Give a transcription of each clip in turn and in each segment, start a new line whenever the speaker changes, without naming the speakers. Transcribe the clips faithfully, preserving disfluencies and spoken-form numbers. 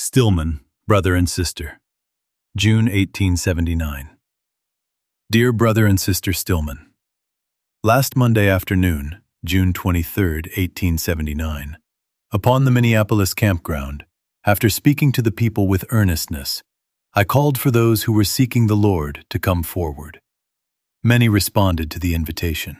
Stillman, brother and sister. June eighteen seventy-nine. Dear brother and sister Stillman, last Monday afternoon, June twenty-third, eighteen seventy-nine, upon the Minneapolis campground, after speaking to the people with earnestness, I called for those who were seeking the Lord to come forward. Many responded to the invitation.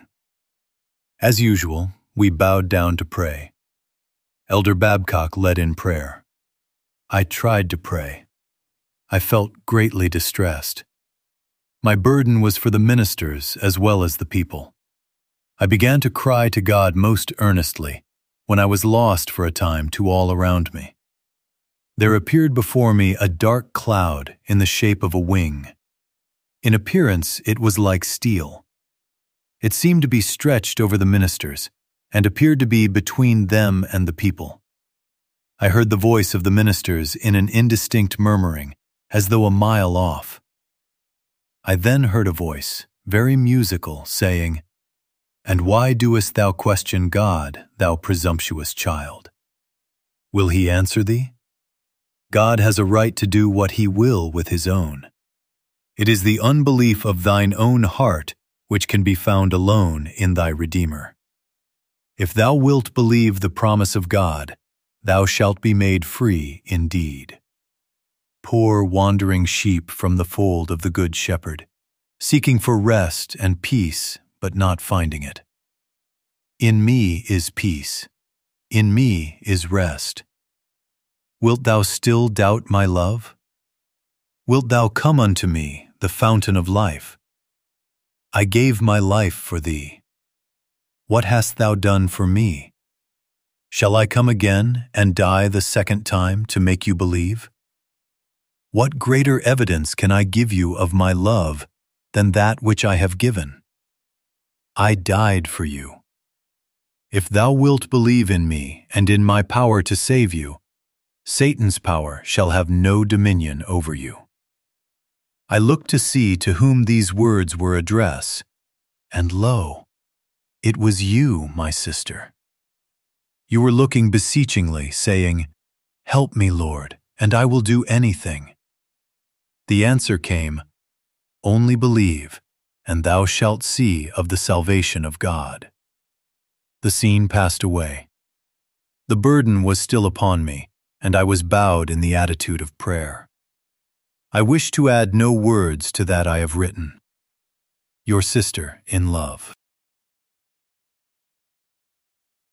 As usual, we bowed down to pray. Elder Babcock led in prayer. I tried to pray. I felt greatly distressed. My burden was for the ministers as well as the people. I began to cry to God most earnestly when I was lost for a time to all around me. There appeared before me a dark cloud in the shape of a wing. In appearance, it was like steel. It seemed to be stretched over the ministers and appeared to be between them and the people. I heard the voice of the ministers in an indistinct murmuring, as though a mile off. I then heard a voice, very musical, saying, "And why doest thou question God, thou presumptuous child? Will he answer thee? God has a right to do what he will with his own. It is the unbelief of thine own heart which can be found alone in thy Redeemer. If thou wilt believe the promise of God, thou shalt be made free indeed. Poor wandering sheep from the fold of the Good Shepherd, seeking for rest and peace, but not finding it. In me is peace. In me is rest. Wilt thou still doubt my love? Wilt thou come unto me, the fountain of life? I gave my life for thee. What hast thou done for me? Shall I come again and die the second time to make you believe? What greater evidence can I give you of my love than that which I have given? I died for you. If thou wilt believe in me and in my power to save you, Satan's power shall have no dominion over you." I looked to see to whom these words were addressed, and lo, it was you, my sister. You were looking beseechingly, saying, "Help me, Lord, and I will do anything." The answer came, "Only believe, and thou shalt see of the salvation of God." The scene passed away. The burden was still upon me, and I was bowed in the attitude of prayer. I wish to add no words to that I have written. Your sister in love.